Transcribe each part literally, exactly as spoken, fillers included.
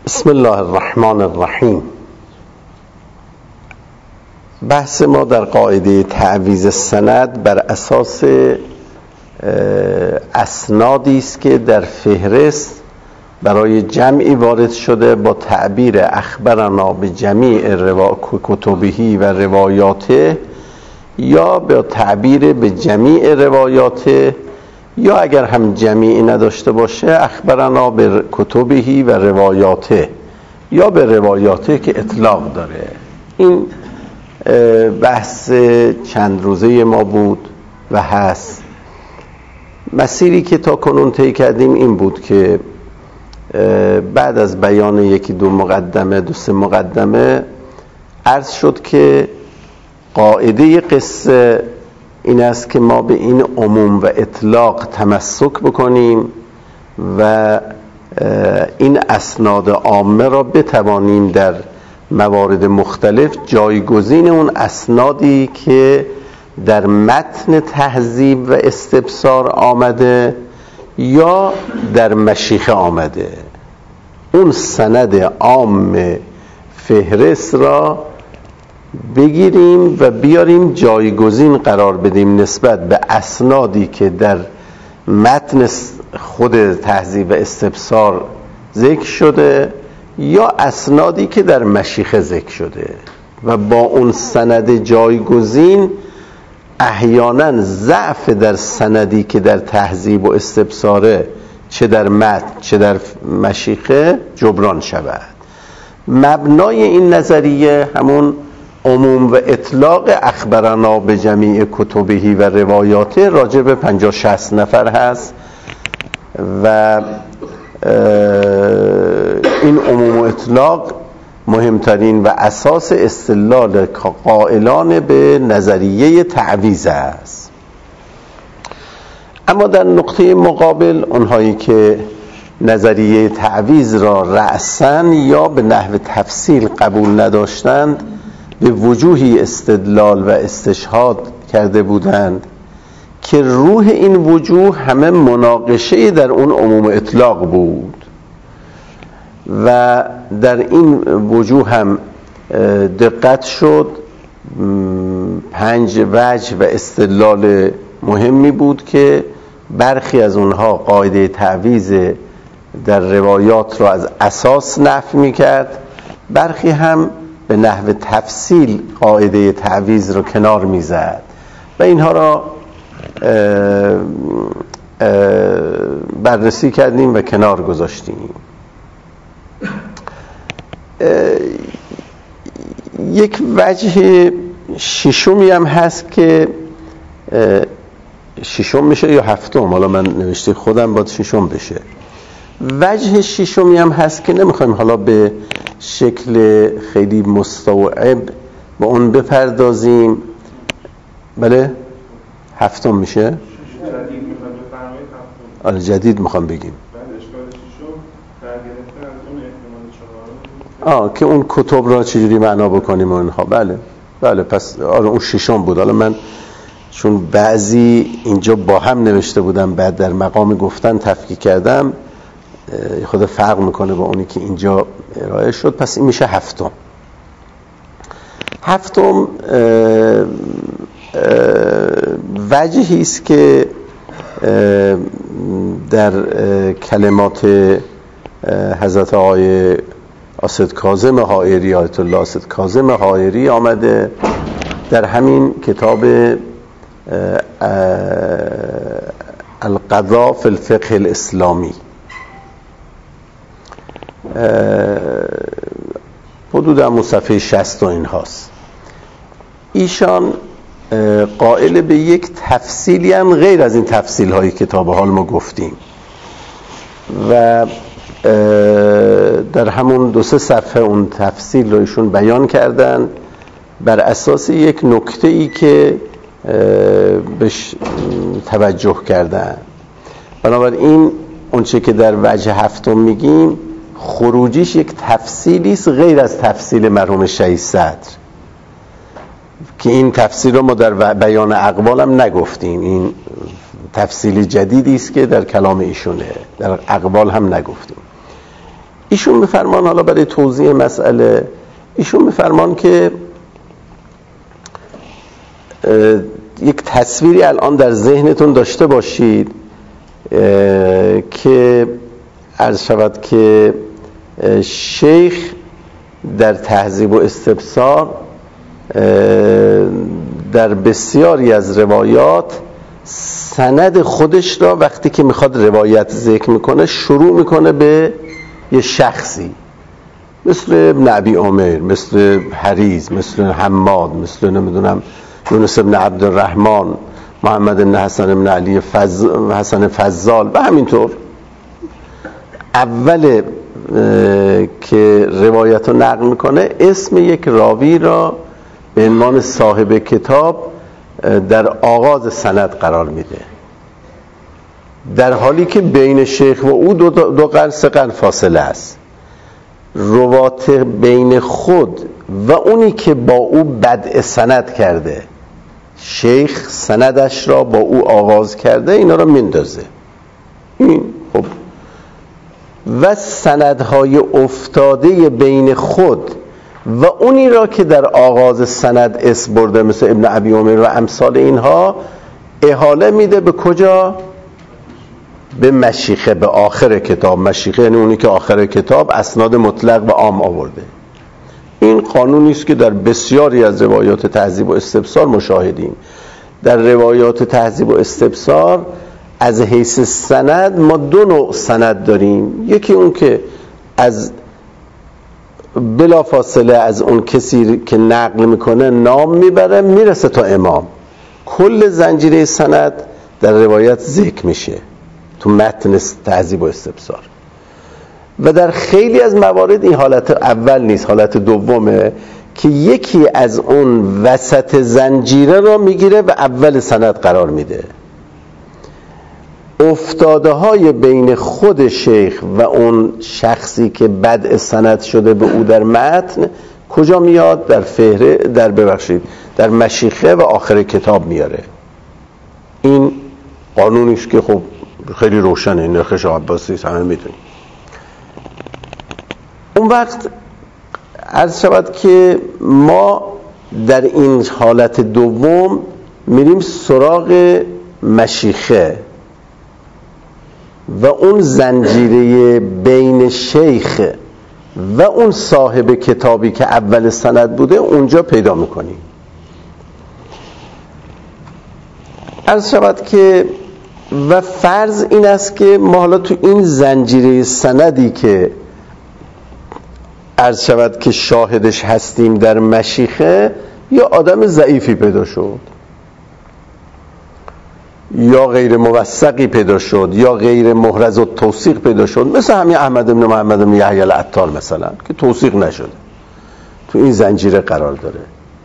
بسم الله الرحمن الرحیم. بحث ما در قاعده تعویض سند بر اساس اسنادی است که در فهرست برای جمعی وارد شده با تعبیر اخبرنا به جمیع روا... کتبهی و روایاته، یا به تعبیر به جمیع روایاته، یا اگر هم جمیعی نداشته باشه اخبرنا به کتبهی و روایاته، یا به روایاته که اطلاق داره. این بحث چند روزه ما بود و هست. مسیری که تا کنون طی کردیم این بود که بعد از بیان یکی دو مقدمه دو سه مقدمه عرض شد که قاعده قصه این است که ما به این عموم و اطلاق تمسک بکنیم و این اسناد عامه را بتوانیم در موارد مختلف جایگزین اون اسنادی که در متن تهذیب و استبصار آمده یا در مشیخه آمده، اون سند عام فهرست را بگیریم و بیاریم جایگزین قرار بدیم نسبت به اسنادی که در متن خود تهذیب و استبصار ذکر شده یا اسنادی که در مشیخه ذکر شده، و با اون سند جایگزین احیانا ضعف در سندی که در تهذیب و استبصاره چه در متن چه در مشیخه جبران شود. مبنای این نظریه همون عموم و اطلاق اخبرنا به جمیع کتبهی و روایاته راجع به پنجاه شصت نفر هست و این عموم و اطلاق مهمترین و اساس استدلال قائلان به نظریه تعویض است. اما در نقطه مقابل اونهایی که نظریه تعویض را رأساً یا به نحو تفصیل قبول نداشتند، به وجوهی استدلال و استشهاد کرده بودند که روح این وجوه همه مناقشه در اون عموم اطلاق بود و در این وجوه هم دقت شد. پنج وجه و استدلال مهمی بود که برخی از اونها قاعده تعویض در روایات را از اساس نفی می‌کرد، برخی هم به نحو تفصیل قاعده تعویض رو کنار می‌زد و اینها را اه اه بررسی کردیم و کنار گذاشتیم. یک وجه ششمی هم هست که ششم میشه یا هفتم، حالا من نوشته خودم باید ششم بشه. وجه ششمی هم هست که نمیخوایم حالا به شکل خیلی مستوعب با اون بپردازیم. بله هفتم میشه. آره جدید میخوام بگیم. آه که اون کتب را چجوری معنا بکنیم اونها. بله بله پس آره اون ششم بود. حالا من چون بعضی اینجا با هم نوشته بودم بعد در مقام گفتن تفکیک کردم، خود فرق میکنه با اونی که اینجا ارائه شد، پس این میشه هفتم. هفتم وجهی است که در کلمات حضرت آقای اسد کاظم حائری آیت الله اسد کاظم حائری آمده در همین کتاب القضاء فی الفقه الاسلامی، حدود هم صفحه شصت و این هاست. ایشان قائل به یک تفصیلی هم غیر از این تفصیل های کتاب حال ما گفتیم و در همون دو سه صفحه اون تفصیل رو ایشون بیان کردن بر اساس یک نکته ای که بهش توجه کردن. بنابراین اونچه که در وجه هفتم میگیم خروجیش یک تفصیلی است غیر از تفصیل مرحوم شهید صدر، که این تفصیل رو ما در بیان اقوال هم نگفتیم. این تفصیل جدیدی است که در کلام ایشونه، در اقوال هم نگفتیم. ایشون میفرمان، حالا برای توضیح مسئله، ایشون میفرمان که یک تصویری الان در ذهنتون داشته باشید که عرض شود که شیخ در تهذیب و استبصار در بسیاری از روایات سند خودش را وقتی که میخواد روایت ذکر میکنه شروع میکنه به یه شخصی، مثل ابن ابی عمر، مثل حریز، مثل حماد، مثل نمیدونم یونس ابن عبدالرحمن، محمد بن حسن بن علی فز... حسن فضال و همینطور. اول که روایت رو نقل میکنه اسم یک راوی را به عنوان صاحب کتاب در آغاز سند قرار میده، در حالی که بین شیخ و او دو, دو قرن سه قرن فاصله است. روات بین خود و اونی که با او بدء سند کرده، شیخ سندش را با او آغاز کرده، اینا را میندازه. این خب و سندهای افتاده بین خود و اونی را که در آغاز سند اسم برده، مثل ابن ابی عمر و امثال اینها، احاله میده به کجا؟ به مشیخه، به آخر کتاب. مشیخه یعنی اونی که آخر کتاب اسناد مطلق و عام آورده. این قانونی است که در بسیاری از روایات تهذیب و استبصار مشاهدیم. در روایات تهذیب و استبصار از حیث سند ما دو نوع سند داریم. یکی اون که از بلا فاصله از اون کسی که نقل میکنه نام میبره میرسه تا امام، کل زنجیره سند در روایت ذکر میشه تو متن تهذیب و استبصار. و در خیلی از موارد این حالت اول نیست، حالت دومه که یکی از اون وسط زنجیره را میگیره و اول سند قرار میده. افتاده های بین خود شیخ و اون شخصی که بدء سند شده به او در متن کجا میاد؟ در فهره، در ببخشید در مشیخه و آخر کتاب میاره. این قانونیش که خب خیلی روشنه، این نرخش عباسی همه میدونیم. اون وقت عرض شود که ما در این حالت دوم میریم سراغ مشیخه و اون زنجیره بین شیخ و اون صاحب کتابی که اول سند بوده اونجا پیدا میکنیم. عرض شود که و فرض این است که ما حالا تو این زنجیره سندی که عرض شود که شاهدش هستیم در مشیخه، یا آدم ضعیفی پیدا شد، یا غیر موثقی پیدا شد، یا غیر محرز التوثیق پیدا شد، مثل همین احمد بن محمد بن یحیی العطار مثلا که توثیق نشده، تو این زنجیره قرار داره.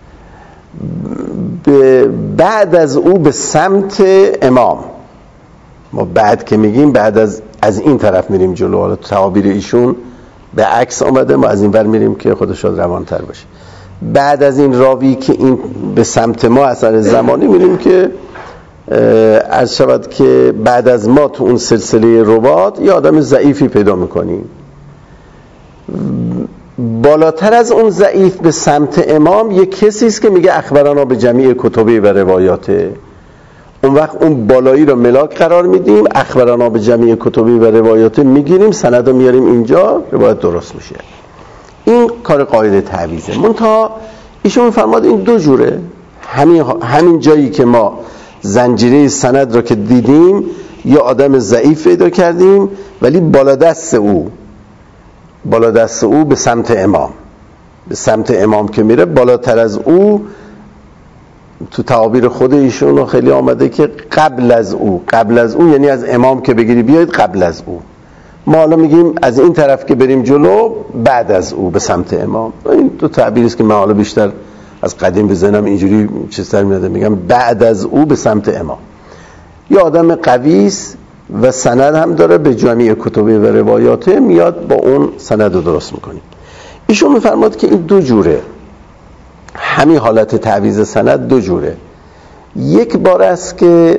بعد از او به سمت امام، ما بعد که میگیم بعد از از این طرف میریم جلو، حالا تعابیر ایشون به عکس آمده، ما از این ور میریم که خودش شاد روانتر باشه. بعد از این راوی که این به سمت ما اثر زمانی میریم که عرض شود که بعد از ما تو اون سلسله روات یه آدم ضعیفی پیدا میکنیم. بالاتر از اون ضعیف به سمت امام یک کسی است که میگه اخبرنا به جمیع کتبی و روایاته. اون وقت اون بالایی رو ملاک قرار میدیم، اخبرنا به جمیع کتبی و روایاته میگیریم، سند رو میاریم اینجا، روایت درست میشه. این کار قاعده تعویضه. منتها ایشون میفرماد این دو جوره. همین همین جایی که ما زنجیره سند رو که دیدیم، یه آدم ضعیف پیدا کردیم ولی بالا دست او بالا دست او به سمت امام، به سمت امام که میره، بالاتر از او تو تعابیر خود ایشون خیلی آمده که قبل از او. قبل از او یعنی از امام که بگیری بیاید قبل از او. ما حالا میگیم از این طرف که بریم جلو بعد از او به سمت امام. این دو تعبیری است که من حالا بیشتر از قدیم به ذهنم اینجوری چیزتر میاد، میگم بعد از او به سمت امام. یه آدم قوی است و سند هم داره به جمیع کتبی و روایاته، میاد با اون سند رو درست میکنیم. ایشون میفرماد که این دو جوره، همین حالت تعویض سند دو جوره. یک بار است که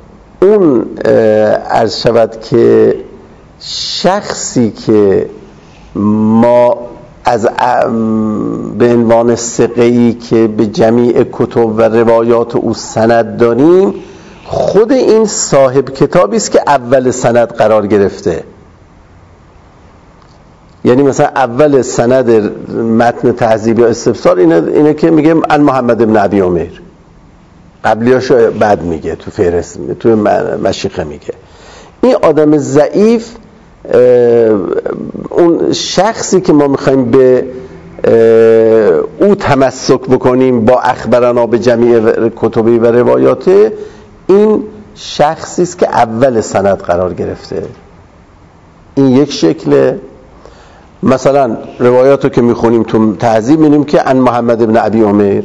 اون عرض شود که شخصی که ما از به عنوان ثقه‌ای که به جمیع کتب و روایات او سند داریم، خود این صاحب کتابی است که اول سند قرار گرفته. یعنی مثلا اول سند متن تهذیب یا استفسار اینه, اینه که میگه ان محمد بن ابی عمر، قبلیاشو بعد میگه تو فهرست، تو مشیخه میگه. این آدم ضعیف، اون شخصی که ما میخوایم به او تمسک بکنیم با اخبرنا به جمیع کتبی و روایاته، این شخصی است که اول سند قرار گرفته. این یک شکله. مثلا روایاتو که میخونیم تو تهذیب میبینیم که ان محمد بن ابی عمر،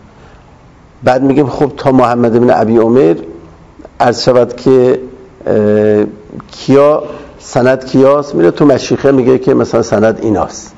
بعد میگیم خب تا محمد بن ابی عمر عرض شود که کیا سند کیاست، میره تو مشیخه میگه که مثلا سند ایناست.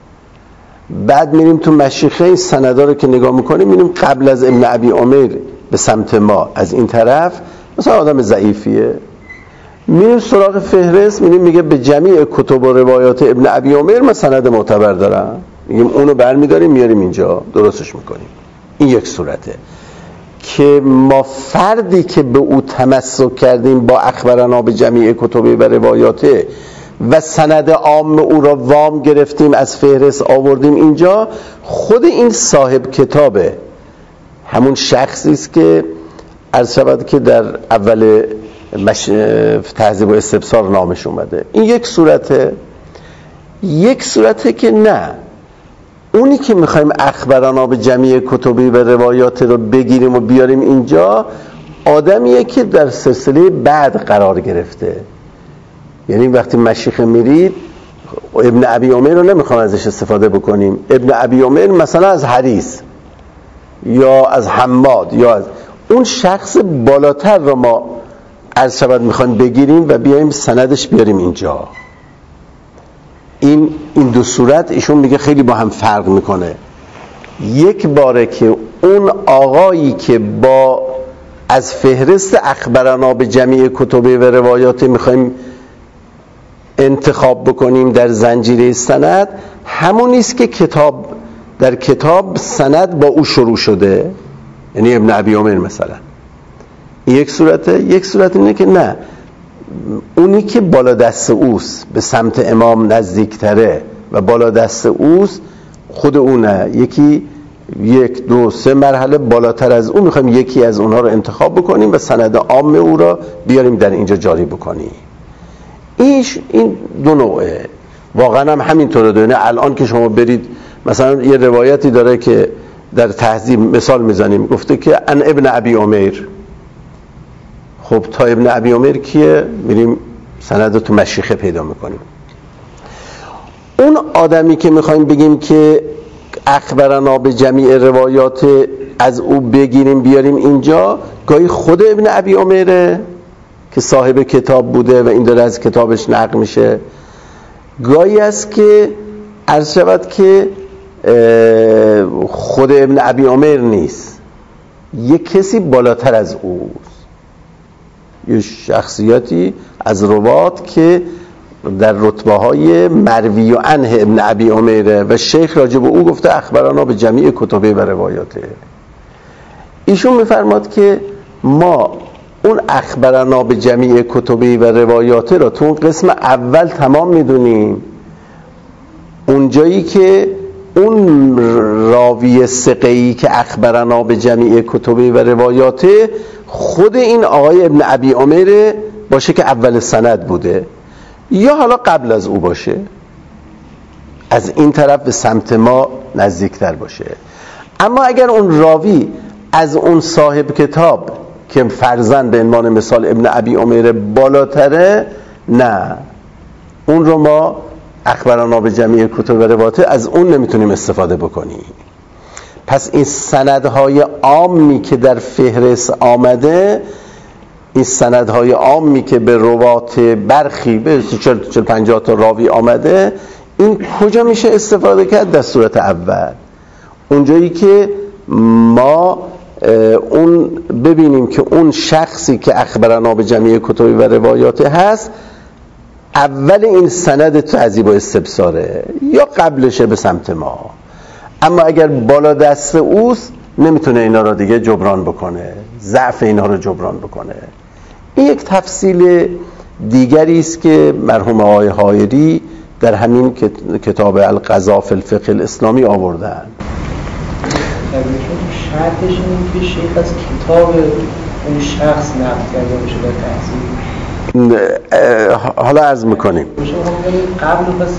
بعد میریم تو مشیخه این سندا رو که نگاه میکنیم میبینیم قبل از ابن ابی عمر به سمت ما از این طرف مثلا آدم ضعیفیه. میریم سراغ فهرست میریم میگه به جمیع کتب و روایات ابن ابی عمر من سند معتبر دارم، میگیم اونو برمیداریم میاریم اینجا درستش میکنیم. این یک صورته که ما فردی که به او تمسک کردیم با اخبرنا به جمیع کتب و روایاته و سند عام او را وام گرفتیم از فهرست آوردیم اینجا، خود این صاحب کتابه، همون شخصی است که عرض شود که در اول مش... تهذیب و استبصار نامش اومده. این یک صورته. یک صورته که نه، اونی که میخوایم اخبرنا به جمیع کتبی و روایات رو بگیریم و بیاریم اینجا، آدمیه که در سلسله بعد قرار گرفته. یعنی وقتی مشیخه میرید ابن ابی عمر رو نمیخوام ازش استفاده بکنیم. ابن ابی عمر مثلا از حریث یا از حماد یا از اون شخص بالاتر رو ما از شبت میخوایم بگیریم و بیایم سندش بیاریم اینجا. این این دو صورت ایشون میگه خیلی با هم فرق میکنه. یک باره که اون آقایی که با از فهرست اخبرنا به جمیع کتب و روایات میخوایم انتخاب بکنیم در زنجیره سند، همون نیست که کتاب در کتاب سند با او شروع شده، یعنی ابن ابی عمر مثلا. یک صورته. یک صورت اینه که نه، اونی که بالا دست اوست به سمت امام نزدیکتره و بالا دست اوست خود اونه، یکی یک دو سه مرحله بالاتر از اون میخوایم یکی از اونها رو انتخاب بکنیم و سند عام او را بیاریم در اینجا جاری بکنیم. ایش این دو نوعه. واقعا هم همینطوره دونه. الان که شما برید مثلا یه روایتی داره که در تهذیب مثال میزنیم، گفته که ان ابن ابی عمر. خب تا ابن ابی عمر کیه؟ میریم سند رو تو مشیخه پیدا میکنیم. اون آدمی که میخوایم بگیم که اخبرنا به جمیع روایات از او بگیریم بیاریم اینجا، گاهی خود ابن ابی عمره که صاحب کتاب بوده و این داره از کتابش نقل میشه، گاهی است که عرض شود که خود ابن ابی عمر نیست، یک کسی بالاتر از اوست، یه شخصیتی از روات که در رتبه های مروی و عنه ابن ابی عمره و شیخ راجب او گفته اخبرنا به جمیع کتبه و روایاته. ایشون میفرماد که ما اون اخبرنا به جمیع کتبه و روایاته را تو اون قسم اول تمام میدونیم، اونجایی که اون راوی ثقه‌ای که اخبرنا به جمیع کتبه و روایاته خود این آقای ابن ابی عمر باشه که اول سند بوده، یا حالا قبل از او باشه، از این طرف به سمت ما نزدیکتر باشه. اما اگر اون راوی از اون صاحب کتاب که فرضاً به عنوان مثال ابن ابی عمر بالاتره، نه، اون رو ما اخبرنا به جمیع کتب و روایات از اون نمیتونیم استفاده بکنیم. پس این سندهای عامی که در فهرست آمده، این سندهای عامی که به روات برخی به چهل پنجاه تا راوی آمده، این کجا میشه استفاده کرد؟ در صورت اول، اونجایی که ما اون ببینیم که اون شخصی که اخبرنا به جمیع کتب و روایات هست اول این سند تعذیب و استبصاره یا قبلشه به سمت ما، اما اگر بالا دست اوست نمیتونه اینا رو دیگه جبران بکنه، ضعف اینا رو جبران بکنه. این یک تفصیل دیگری است که مرحوم آقای حائری در همین کتاب القضاء فی الفقه الاسلامی آوردن. شرطش اینه که شیخ از کتاب اون شخص نقل کرده باشه در تحصیل. حالا عرض میکنیم قبل پس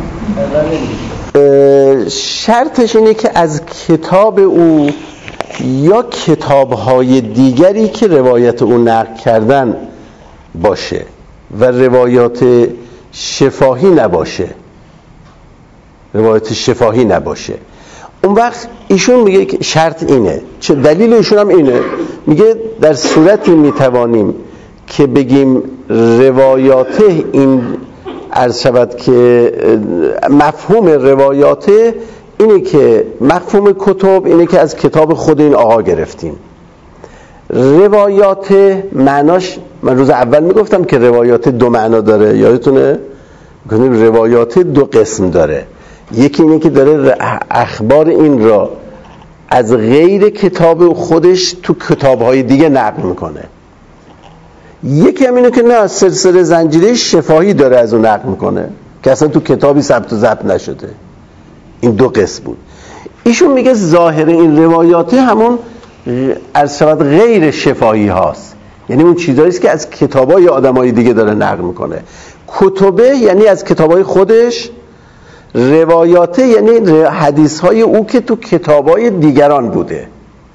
شرطش اینه که از کتاب او یا کتاب‌های دیگری که روایت او نقل کردن باشه و روایات شفاهی نباشه، روایت شفاهی نباشه. اون وقت ایشون میگه که شرط اینه، چه دلیل ایشون هم اینه، میگه در صورتی میتوانیم که بگیم روایات این عرض شود که مفهوم روایات اینه که مفهوم کتب اینه که از کتاب خود این آقا گرفتیم. روایات معناش من روز اول میگفتم که روایات دو معنا داره، یادتونه؟ میگفتیم روایات دو قسم داره. یکی اینه که داره اخبار این را از غیر کتاب خودش تو کتاب‌های دیگه نقل میکنه. یکی هم اینه که نه سلسله زنجیره شفاهی داره از اون نقل میکنه که اصلا تو کتابی ثبت و ضبط نشده. این دو قسم بود. ایشون میگه ظاهر این روایات همون از شود غیر شفاهی هاست، یعنی اون چیزایی است که از کتابای آدمای دیگه داره نقل میکنه. کتبه یعنی از کتابای خودش، روایات یعنی حدیث های او که تو کتابای دیگران بوده.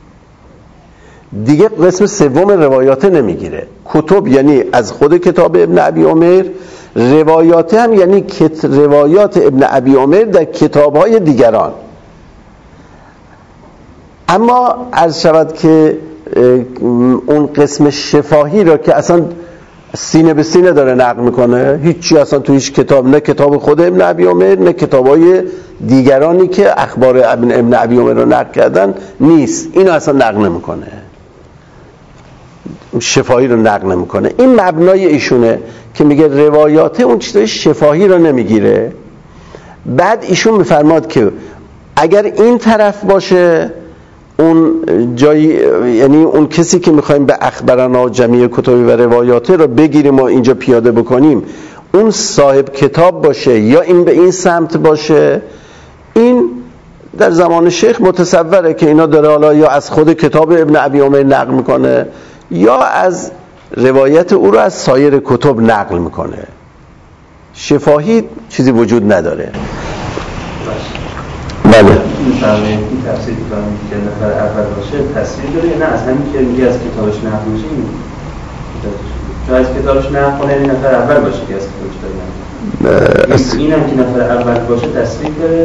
دیگه قسم سوم روایات نمیگیره. کتب یعنی از خود کتاب ابن ابی عمر، روایات هم یعنی روایات ابن ابی عمر در کتاب‌های دیگران. اما عرض شود که اون قسم شفاهی را که اصلا سینه به سینه داره نقل میکنه، هیچی اصلا تو هیچ کتاب، نه کتاب خود ابن ابی عمر نه کتاب‌های دیگرانی که اخبار ابن ابن ابی عمر رو نقل کردن نیست، اینو اصلا نقل نمیکنه، شفاهی رو نقل نمیکنه. این مبنای ایشونه که میگه روایات اون چیزای شفاهی رو نمیگیره. بعد ایشون میفرماد که اگر این طرف باشه اون جایی، یعنی اون کسی که میخوایم به اخبرنا جمیع کتبی و روایاته رو بگیریم و اینجا پیاده بکنیم، اون صاحب کتاب باشه یا این به این سمت باشه، این در زمان شیخ متصوره که اینا داره حالا یا از خود کتاب ابن ابی عمر نقل میکنه یا از روایت او رو از سایر کتب نقل میکنه. شفاهی چیزی وجود نداره. بله. این فرمایید این تفسیر کنیم که نفر اول باشه تصویر داره یا نه از همین که میگه از کتابش نقل میشه؟ چون از کتابش نقل کنه این نفر اول باشه که از کتابش داره نقل. این هم که نفر اول باشه تصویر داره.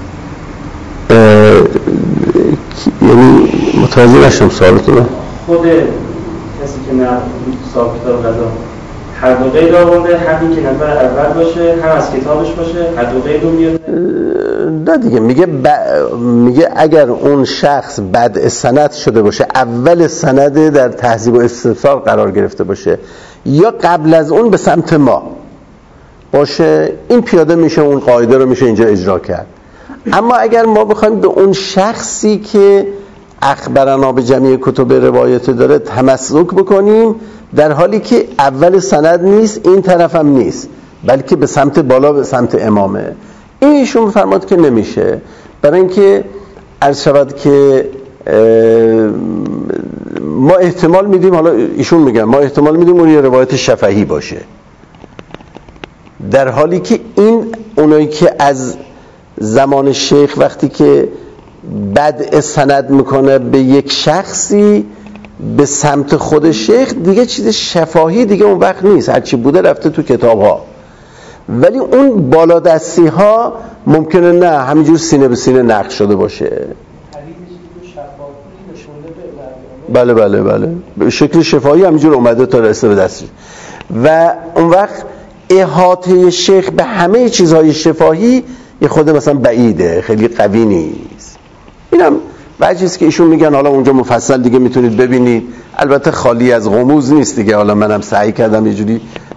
یعنی متوجه نشدم سوالتون. خود کسی که نه صاحب کتاب قضا هر دو قید آورده، همین که نفر اول باشه هم از کتابش باشه، هر دو قید رو میاره. نه دیگه میگه ب... میگه اگر اون شخص بعد سند شده باشه، اول سند در تهذیب و استفسار قرار گرفته باشه یا قبل از اون به سمت ما باشه، این پیاده میشه، اون قاعده رو میشه اینجا اجرا کرد. اما اگر ما بخوایم به اون شخصی که اخبرنا به جمیع کتب روایت داره تمسک بکنیم، در حالی که اول سند نیست، این طرف هم نیست، بلکه به سمت بالا به سمت امامه، این ایشون بفرماد که نمیشه. برای اینکه عرض شود که ما احتمال میدیم، حالا ایشون میگن ما احتمال میدیم اون یه روایت شفهی باشه، در حالی که این اونایی که از زمان شیخ وقتی که بدء سند میکنه به یک شخصی به سمت خود شیخ، دیگه چیز شفاهی دیگه اون وقت نیست، هرچی بوده رفته تو کتاب ها. ولی اون بالادستی ها ممکنه نه همینجور سینه به سینه نقش شده باشه. بله بله بله به شکل شفاهی همینجور اومده تا رسه به دستش. و اون وقت احاطه شیخ به همه چیزهای شفاهی یه خود مثلا بعیده، خیلی قوی نیست. اینم وجهیست که ایشون میگن، حالا اونجا مفصل دیگه میتونید ببینید، البته خالی از غموز نیست دیگه. حالا منم سعی کردم یه جوری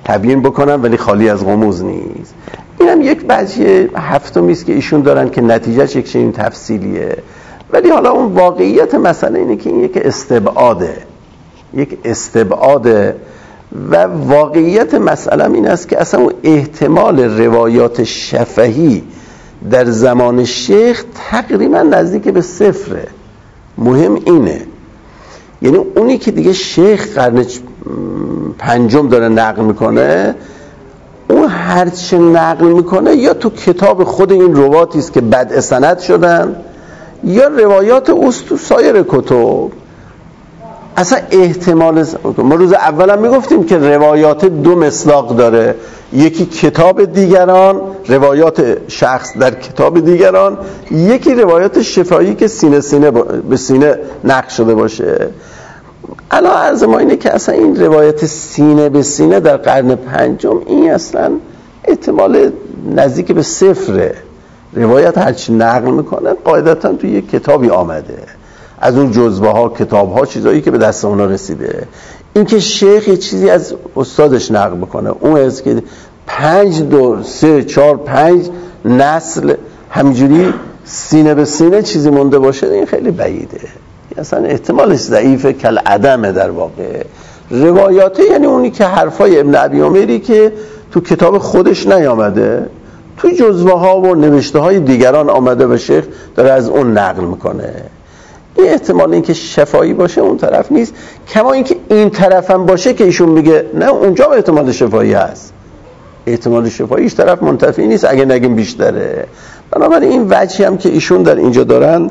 تبیین بکنم ولی خالی از غموض نیست. این هم یک وجه هفتمی است که ایشون دارن که نتیجهش یک چنین تفصیلیه، ولی حالا اون واقعیت مسئله اینه که این یک استبعاده، یک استبعاده و واقعیت مسئله این است که اصلا اون احتمال روایات شفهی در زمان شیخ تقریبا نزدیک به صفره. مهم اینه، یعنی اونی که دیگه شیخ قرن پنجم داره نقل میکنه، اون هرچه نقل میکنه یا تو کتاب خود این رواتی است که بدء سند شدن یا روایات اوست تو سایر کتب. اصلا احتمال ما روز اول هم میگفتیم که روایات دو مصداق داره، یکی کتاب دیگران، روایات شخص در کتاب دیگران، یکی روایات شفاهی که سینه سینه به سینه نقل شده باشه. الان عرض ما اینه که اصلا این روایت سینه به سینه در قرن پنجم این اصلا احتمال نزدیک به صفره. روایت هرچی نقل میکنه قاعدتا توی یک کتابی آمده، از اون جزوه ها، کتاب ها، چیزایی که به دست اونا رسیده. این که شیخ یه چیزی از استادش نقل بکنه، اون از که پنج دور سه چهار پنج نسل همجوری سینه به سینه چیزی مونده باشه، این خیلی بعیده، اصلا احتمالش ضعیفه، کل عدمه در واقع. روایاته یعنی اونی که حرفای ابن ابی عمری که تو کتاب خودش نیامده، تو جزوه ها و نوشته های دیگران آمده و شیخ داره از اون نقل میکنه. این احتمال این که شفایی باشه اون طرف نیست، کما این که این طرف هم باشه که ایشون میگه نه اونجا احتمال شفایی هست، احتمال شفاییش طرف منتفی نیست اگه نگیم بیشتره. بنابراین این وجهی هم که ایشون در اینجا دارن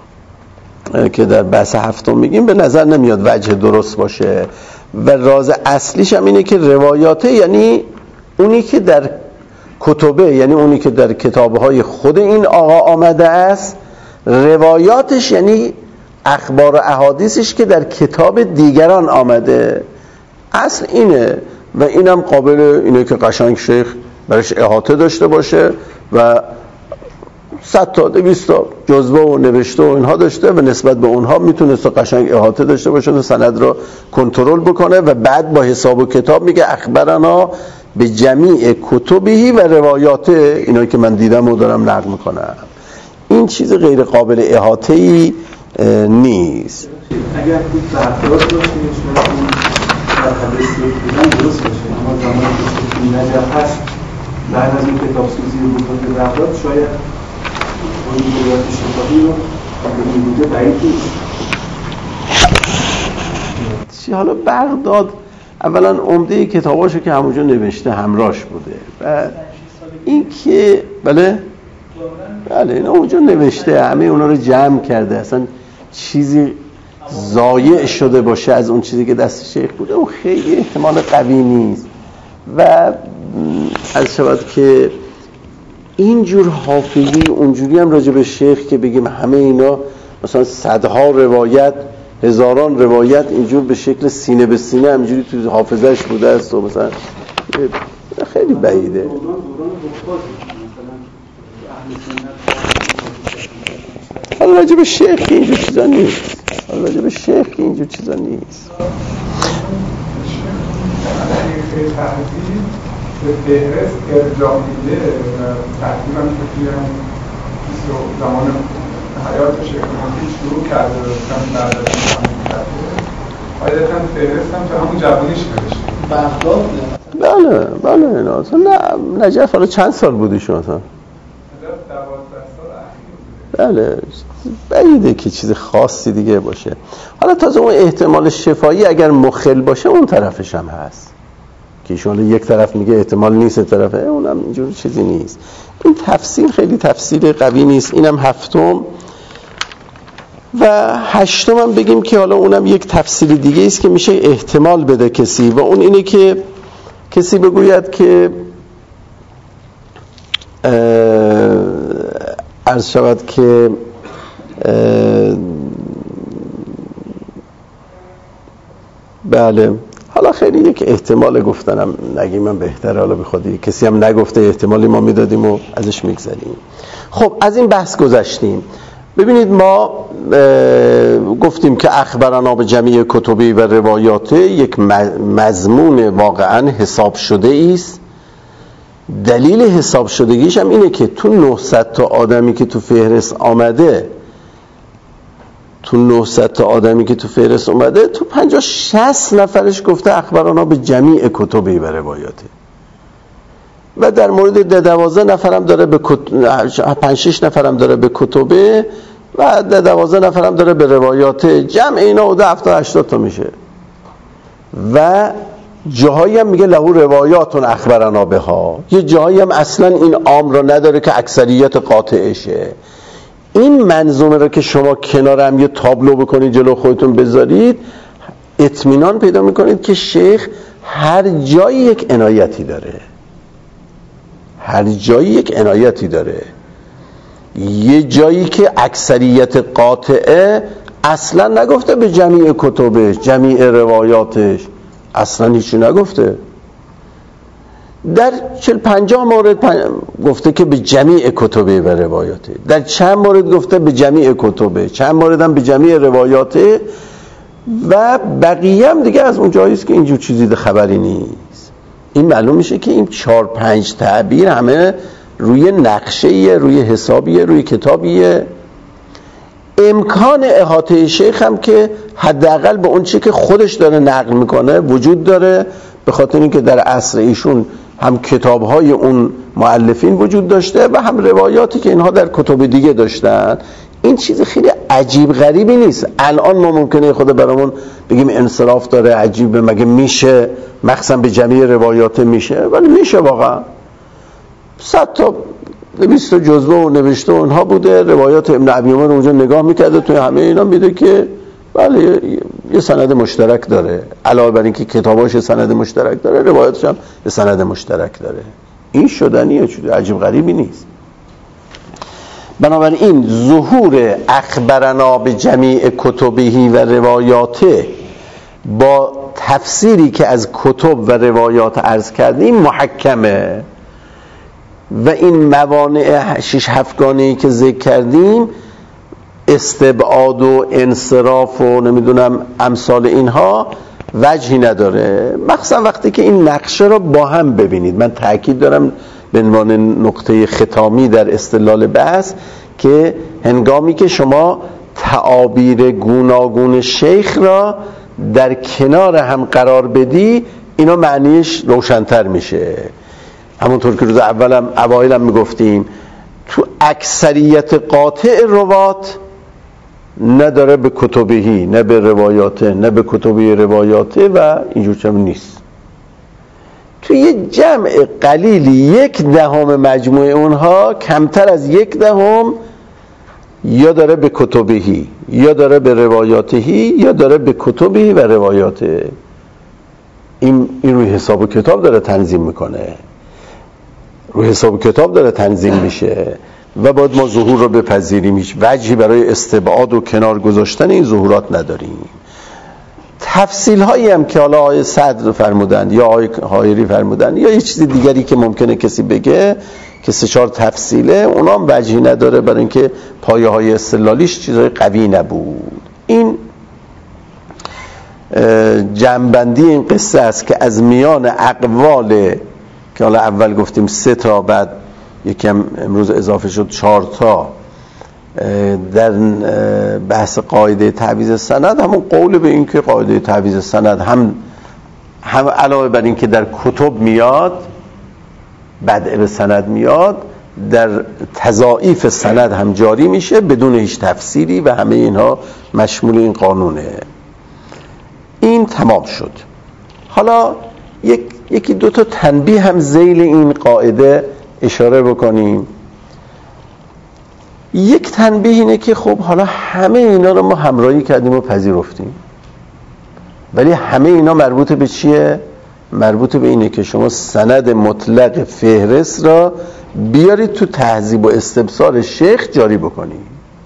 که در بحث هفتم میگیم به نظر نمیاد وجه درست باشه و راز اصلیش هم اینه که روایاته یعنی اونی که در کتبه، یعنی اونی که در کتابهای خود این آقا آمده است، روایاتش یعنی اخبار و احادیثش که در کتاب دیگران آمده. اصل اینه و اینم قابل اینه که قشنگ شیخ برش احاطه داشته باشه و صد تا دویست تا جزوه و نوشته و اینها داشته و نسبت به اونها میتونست قشنگ احاطه داشته باشه و سند رو کنترل بکنه و بعد با حساب و کتاب میگه اخبرنا به جمیع کتبی و روایات اینایی که من دیدم و دارم نقل میکنم. این چیز غیر قابل احاطه‌ای نیست. اگر بود برداشت باشیم شما اون مرحله سیخ بودن درست باشه، اما زمانی که این نجف هست بعد از این کتاب سوزی رو بکنه برداشت شاید اون روایت شفاهی رو به این بوده بعید نیست. چی حالا بغداد اولا عمده کتاباشو که همونجا نوشته همراش بوده و این که بله بله اینا اونجا نوشته، همه اونا رو جمع کرده، اصلا چیزی ضایع شده باشه از اون چیزی که دست شیخ بوده اون خیلی احتمال قوی نیست. و از شود که اینجور حافظی اونجوری هم راجع به شیخ که بگیم همه اینا مثلا صدها روایت، هزاران روایت اینجور به شکل سینه به سینه همینجوری تو حافظش بوده است و مثلا خیلی بعیده. حالا راجع به شیخ که اینجور چیزا نیست، حالا راجع به شیخ که اینجور چیزا نیست. به فهرست ارجاع میده و تقریبا که زمان حیات شیخ مهدی شروع کرده و بعد از این کرده قاعدتا فهرست هم تو همون جوانیش نوشته بغداد. بله بله اینا اصلا نجف حالا چند سال بودی شما اصلا؟ بله بعیده که چیز خاصی دیگه باشه. حالا تازه اون احتمال شفایی اگر مخل باشه اون طرفش هم هست که ایشون یک طرف میگه احتمال نیست طرفه، اونم اینجور چیزی نیست. این تفسیر خیلی تفسیر قوی نیست. اینم هفتم و هشتم هم بگیم که حالا اونم یک تفسیر دیگه است که میشه احتمال بده کسی و اون اینه که کسی بگوید که عرض شود که بله حالا خیلی یک احتمال گفتنم نگیم من بهتره، حالا بخوادی کسی هم نگفته احتمالی ما میدادیم و ازش میگذاریم. خب از این بحث گذشتیم. ببینید ما گفتیم که اخبرنا به جمیع کتبی و روایات یک مضمون واقعا حساب شده است. دلیل حساب شدگیش هم اینه که تو نهصد تا آدمی که تو فهرست آمده تو نهصد تا آدمی که تو فهرست اومده تو پنجاه شصت نفرش گفته اخبرنا به جمیع کتبی و روایاته و در مورد ده دوازده نفرم داره به پنج شش نفرم داره به کتبه و ده دوازده نفرم داره به روایات. جمع اینا حدود هفتاد هشتاد تا میشه و جاهایی هم میگه له روایاتون اخبرنا بها، یه جاهایی هم اصلا این عام رو نداره که اکثریت قاطعشه. این منظومه رو که شما کنار هم یه تابلو بکنید جلو خودتون بذارید اطمینان پیدا میکنید که شیخ هر جایی یک عنایتی داره، هر جایی یک عنایتی داره. یه جایی که اکثریت قاطعه اصلا نگفته به جمیع کتبش جمیع روایاتش، اصلا هیچی نگفته. در چل پنجاه مورد پن... گفته که به جمیع کتبه و روایاته، در چند مورد گفته به جمیع کتبه، چند مورد هم به جمیع روایاته و بقیه هم دیگه از اون جاییست که اینجور چیزی خبری نیست. این معلوم میشه که این چهار پنج تعبیر همه روی نقشه‌ایه، روی حسابیه، روی کتابیه. امکان احاطه شیخ هم که حداقل به اون چی که خودش داره نقل میکنه وجود داره، به خاطر اینکه در عصر ایشون هم کتاب‌های اون مؤلفین وجود داشته و هم روایاتی که اینها در کتب دیگه داشتن. این چیز خیلی عجیب غریبی نیست. الان ما ممکنه خود برامون بگیم انصراف داره، عجیبه، مگه میشه مخصوصا به جمعی روایات میشه؟ ولی میشه واقعا. صد تا دویست تا جزوه و نوشته اونها بوده، روایات ابن ابی عمر اونجا نگاه میکرده توی همه اینا میده که بله یه سند مشترک داره، علاوه بر اینکه کتاباش سند مشترک داره روایاتش هم یه سند مشترک داره. این شدنیه، چیز عجیب غریبی نیست. بنابراین ظهور اخبرنا به جمیع کتبه و روایاته با تفسیری که از کتب و روایات عرض کردیم محکمه و این موانع شش هفتگانه‌ای که ذکر کردیم استبعاد و انصراف و نمیدونم امثال اینها وجهی نداره، مخصوصا وقتی که این نقشه رو با هم ببینید. من تأکید دارم به عنوان نقطه ختامی در استدلال بحث که هنگامی که شما تعابیر گوناگون شیخ را در کنار هم قرار بدی اینا معنیش روشن‌تر میشه. همونطور که روز اولم اوایلم میگفتیم تو اکثریت قاطع روات نداره به کتبهی، نه به روایاته، نه به کتبی روایاته و اینجور چم نیست. تو یه جمع قلیلی یک دهم مجموع اونها کمتر از یک دهم یا داره به کتبهی یا داره به روایاتهی یا داره به کتبی و روایاته. این این روی حساب و کتاب داره تنظیم میکنه، روی حساب و کتاب داره تنظیم میشه و باید ما ظهور رو بپذیریم. هیچ وجهی برای استبعاد و کنار گذاشتن این ظهورات نداریم. تفصیل هایی هم که حالا آقای صدر فرمودن یا آقای حایری فرمودن یا یه چیز دیگری که ممکنه کسی بگه که سه چهار تفصیله، اونا هم وجهی نداره برای اینکه پایه های استدلالیش چیزای قوی نبود. این جنبندی این قصه است که از میان اقوال که حالا اول گفتیم سه تا، بعد یکم امروز اضافه شد چهار تا، در بحث قاعده تعویض سند همون قول به این که قاعده تعویض سند هم هم علاوه بر این که در کتب میاد، بدء به سند میاد، در تضاعیف سند هم جاری میشه بدون هیچ تفسیری و همه اینها مشمول این قانونه. این تمام شد. حالا یک یکی دو تا تنبیه هم ذیل این قاعده اشاره بکنیم. یک تنبیه اینه که خب حالا همه اینا رو ما همراهی کردیم و پذیرفتیم، ولی همه اینا مربوط به چیه؟ مربوط به اینه که شما سند مطلق فهرست را بیارید تو تهذیب و استبصار شیخ جاری بکنید.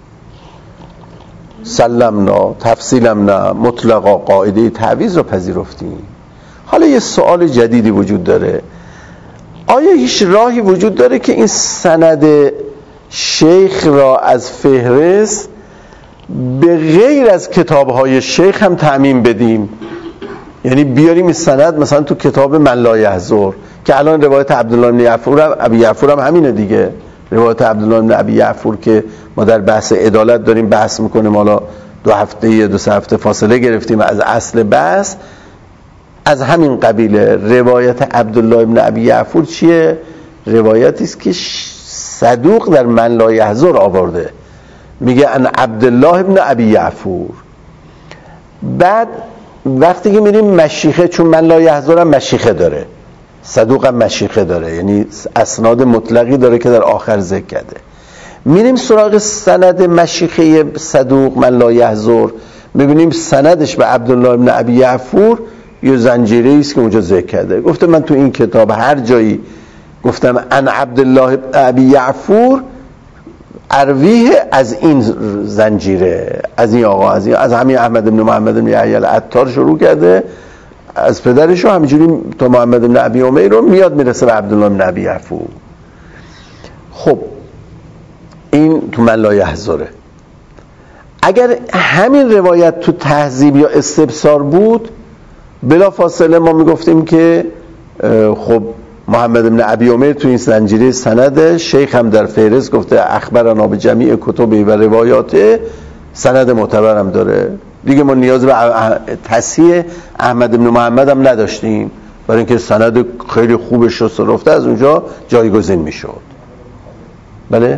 سلمنا، تفصیلم نه، مطلقا قاعده تعویض را پذیرفتیم. حالا یه سوال جدیدی وجود داره. آیا هیچ راهی وجود داره که این سند شیخ را از فهرست به غیر از کتاب‌های شیخ هم تعمیم بدیم. یعنی بیاریم این سند مثلا تو کتاب من لا یحضر که الان روایت عبدالله بن یعفور هم ابی یعفور هم همینه دیگه. روایت عبدالله بن ابی یعفور که ما در بحث عدالت داریم بحث میکنیم، حالا دو هفته یا دو سه هفته فاصله گرفتیم از اصل بحث، از همین قبیله. روایت عبدالله بن ابی یعفور چیه؟ روایتی است که صدوق در من لا یحضر آورده، میگه ان عبدالله بن ابی یعفور. بعد وقتی که میریم مشیخه، چون من لا یحضر هم مشیخه داره، صدوق هم مشیخه داره، یعنی اسناد مطلقی داره که در آخر ذکر کرده، میریم سراغ سند مشیخه صدوق من لا یحضر، میبینیم سندش به عبدالله بن ابی یعفور یه زنجیره است که اونجا ذکر کرده. گفته من تو این کتاب هر جایی گفتم ان عبدالله بن ابی یعفور ارویه از این زنجیره، از این آقا، از این از همین احمد بن محمد بن یحیی العطار شروع کرده، از پدرش و همینجوری تا محمد بن ابی امیر رو میاد میرسه به عبدالله بن ابی یعفور. خب این تو من لا یحضره. اگر همین روایت تو تهذیب یا استبصار بود، بلا فاصله ما میگفتیم که خب محمد بن ابی امیر تو این زنجیره سند، شیخ هم در فهرست گفته اخبرنا به جمیع کتبی و روایاته، سند معتبر هم داره دیگه. ما نیاز به تصحیح احمد بن محمد هم نداشتیم، برای اینکه سند خیلی خوب شست و رفته از اونجا جایگزین میشد. بله؟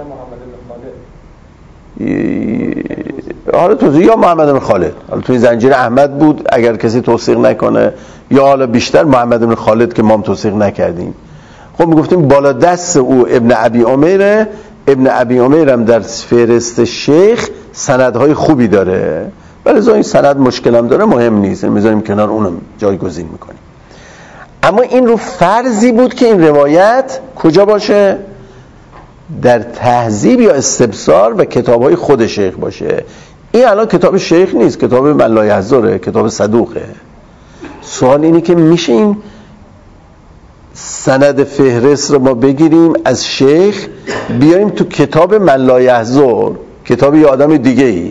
حالا توضیح یا محمد بن خالد، حالا توی زنجیره احمد بود اگر کسی توثیق نکنه، یا حالا بیشتر محمد بن خالد که ما هم توثیق نکردیم. خب میگفتیم بالا دست او ابن ابی امیر، ابن ابی امیر هم در فهرست شیخ سندهای خوبی داره، ولی این سند مشکل هم داره، مهم نیست، میذاریم کنار، اونم جایگزین میکنیم. اما این رو فرضی بود که این روایت کجا باشه؟ در تهذیب یا استبصار و کتاب‌های خود شیخ باشه. این الان کتاب شیخ نیست، کتاب من لا یحضره، کتاب صدوقه. سوال اینه که میشه این سند فهرست رو ما بگیریم از شیخ بیاریم تو کتاب من لا یحضر، کتاب یه آدم دیگه ای؟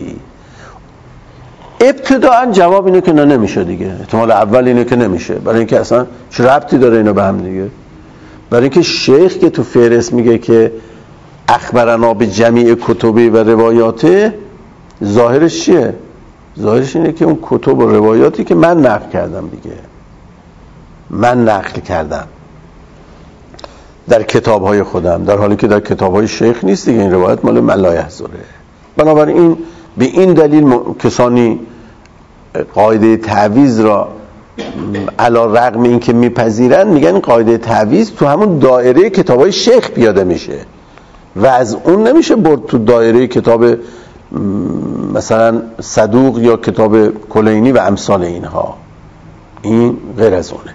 ابتداءً جواب اینه که نه نمیشه دیگه. احتمال اول اینه که نمیشه، برای اینکه اصلا چه ربطی داره اینا به هم دیگه؟ برای اینکه شیخ که تو فهرست میگه که اخبرنا به جمیع کتبی و روایاته، ظاهرش چیه؟ ظاهرش اینه که اون کتب و روایاتی که من نقل کردم دیگه، من نقل کردم در کتاب‌های خودم، در حالی که در کتاب‌های شیخ نیست دیگه. این روایت مال من لا یحضره. بنابراین به این دلیل م... کسانی قاعده تعویض را علی رغم این که میپذیرن، میگن این قاعده تعویض تو همون دایره کتاب‌های شیخ پیاده میشه و از اون نمیشه برد تو دایره کتاب مثلا صدوق یا کتاب کلینی و امثال اینها. این غیر از اونه.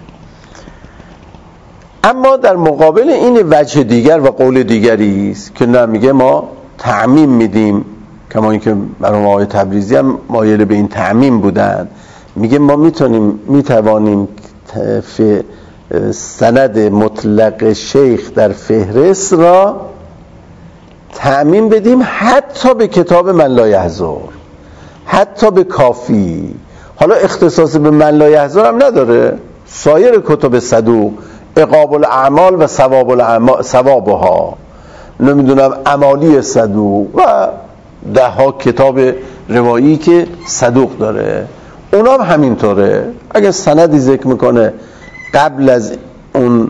اما در مقابل این وجه دیگر و قول دیگری است که نه، میگه ما تعمیم میدیم، کما اینکه مرحوم آقای تبریزی هم مایل به این تعمیم بودن. میگه ما میتونیم میتوانیم سند مطلق شیخ در فهرست را تعمیم بدیم حتی به کتاب من لا یحضر، حتی به کافی. حالا اختصاص به من لا یحضر هم نداره، سایر کتب صدوق، عقاب الاعمال و ثواب الاعمال، ثوابها، نمیدونم امالی صدوق و ده ها کتاب روایی که صدوق داره، اونا هم همینطوره. اگر سندی ذکر میکنه قبل از اون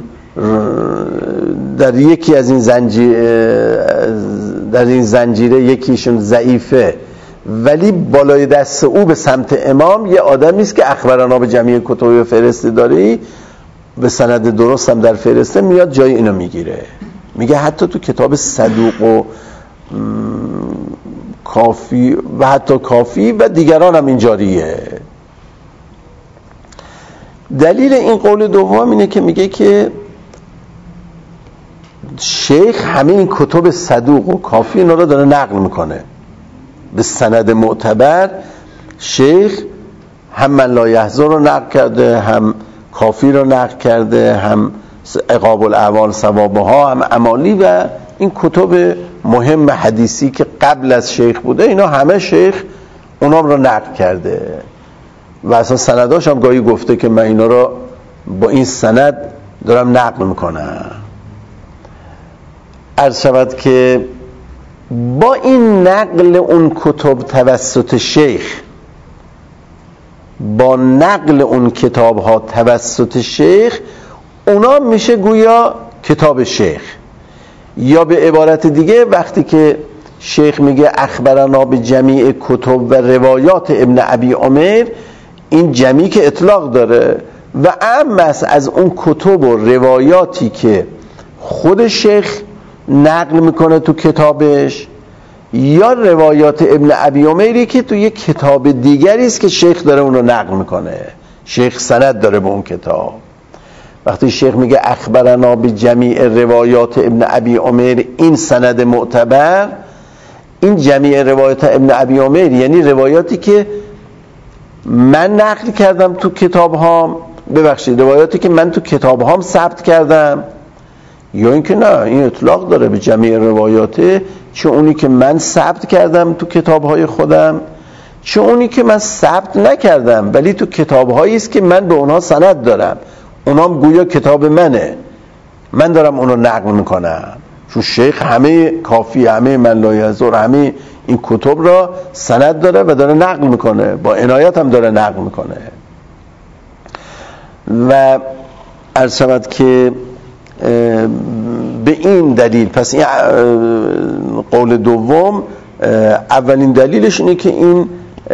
در یکی از این زنجیره در این زنجیره یکیشون ضعیفه، ولی بالای دست او به سمت امام یه آدمی است که اخبرنا به جمیع کتب فهرستی داری، به سند درست هم در فهرسته میاد، جای اینو میگیره. میگه حتی تو کتاب صدوق و کافی و حتی کافی و دیگران هم اینجاریه. دلیل این قول دوم اینه که میگه که شیخ همه این کتب صدوق و کافی اینا رو داره نقل میکنه به سند معتبر. شیخ هم من لا یحضر رو نقل کرده، هم کافی رو نقل کرده، هم عقاب الاعمال ثوابها، هم امالی و این کتب مهم حدیثی که قبل از شیخ بوده اینا همه شیخ اونام رو نقل کرده و اصلا سنداش هم گاهی گفته که من اینا رو با این سند دارم نقل میکنم. عرض شود که با این نقل اون کتب توسط شیخ، با نقل اون کتاب ها توسط شیخ، اونا میشه گویا کتاب شیخ. یا به عبارت دیگه وقتی که شیخ میگه اخبرنا به جمیع کتب و روایات ابن ابی عمر، این جمیع که اطلاق داره و اما از اون کتب و روایاتی که خود شیخ نقل میکنه تو کتابش، یا روایات ابن ابی عمری که تو یک کتاب دیگری است که شیخ داره اون رو نقل میکنه، شیخ سند داره به اون کتاب. وقتی شیخ میگه اخبرنا به جمیع روایات ابن ابی عمر، این سند معتبر، این جمیع روایات ابن ابی عمر یعنی روایاتی که من نقل کردم تو کتاب هام، ببخشید روایاتی که من تو کتاب هام ثبت کردم، یا اینکه نه این اطلاق داره به جمیع روایات، چه اونی که من ثبت کردم تو کتاب های خودم، چه اونی که من ثبت نکردم ولی تو کتاب هایی است که من به اونها سند دارم، اونام گویا کتاب منه، من دارم اونو نقل میکنم. چون شیخ همه کافی، همه من لا یضر، همه این کتب را سند داره و داره نقل میکنه، با عنایت هم داره نقل میکنه. و عرض شود که به این دلیل، پس این قول دوم اولین دلیلش اینه که این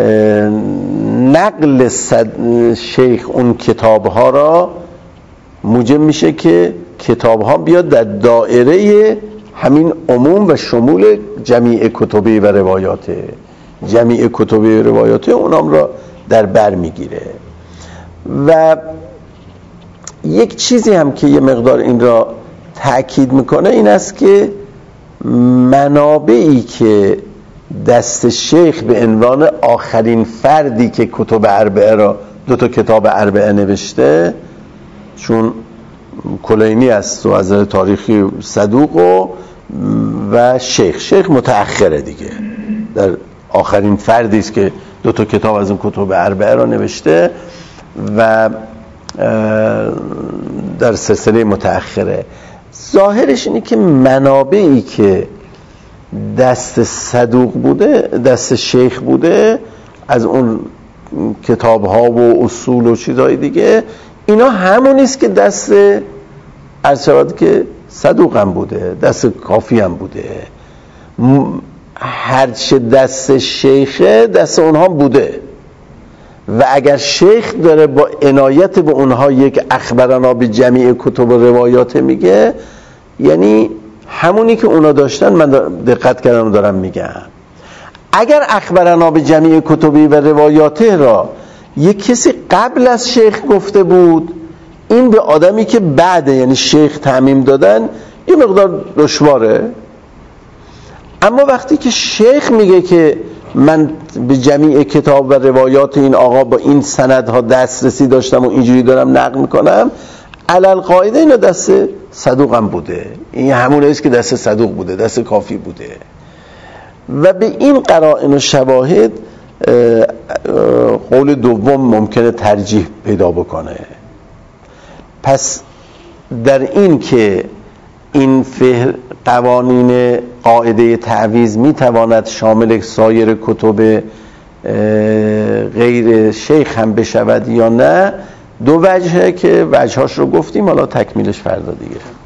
نقل شیخ اون کتاب ها را موجب میشه که کتاب ها بیاد در دائره همین عموم و شمول جمیع کتبی و روایاته، جمیع کتبی و روایاته اونام را در بر میگیره. و یک چیزی هم که یه مقدار این را تأکید میکنه این است که منابعی که دست شیخ به عنوان آخرین فردی که کتب اربعه را، دو تا کتاب اربعه نوشته، چون کلینی است و از تاریخی صدوق و, و شیخ شیخ متأخره دیگه، در آخرین فردی است که دو تا کتاب از اون کتب اربعه را نوشته و در سلسله متأخره. ظاهرش اینه که منابعی که دست صدوق بوده، دست شیخ بوده، از اون کتاب ها و اصول و چیزهای دیگه، اینا همونیست که دست عرض شود که صدوق هم بوده، دست کافی هم بوده، هرچه دست شیخه دست اونها بوده. و اگر شیخ داره با عنایت به اونها یک اخبرنا به جمیع کتب و روایات میگه، یعنی همونی که اونا داشتن من دقت کردم و دارم میگم. اگر اخبرنا به جمیع کتبی و روایاته را یک کسی قبل از شیخ گفته بود، این به آدمی که بعد یعنی شیخ تعمیم دادن این مقدار دشواره. اما وقتی که شیخ میگه که من به جمیع کتاب و روایات این آقا با این سندها دسترسی داشتم و اینجوری دارم نقل میکنم، علل قاعده اینا دست صدوق هم بوده، این همون است که دست صدوق بوده، دست کافی بوده. و به این قرائن و شواهد قول دوم ممکنه ترجیح پیدا بکنه. پس در این که این فهر قوانین قاعده تعویض میتواند شامل سایر کتب غیر شیخ هم بشود یا نه، دو وجهه که وجهاش رو گفتیم، حالا تکمیلش فردا دیگه.